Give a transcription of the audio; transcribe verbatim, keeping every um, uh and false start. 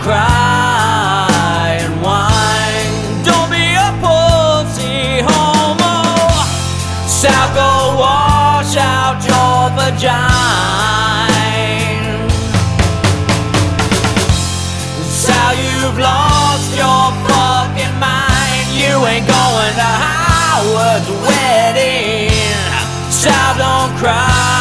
cry and whine. Don't be a pussy homo. Sal, go wash out your vagina. Sal, you've lost your fucking mind. You ain't going to Howard's wedding. Sal, don't cry.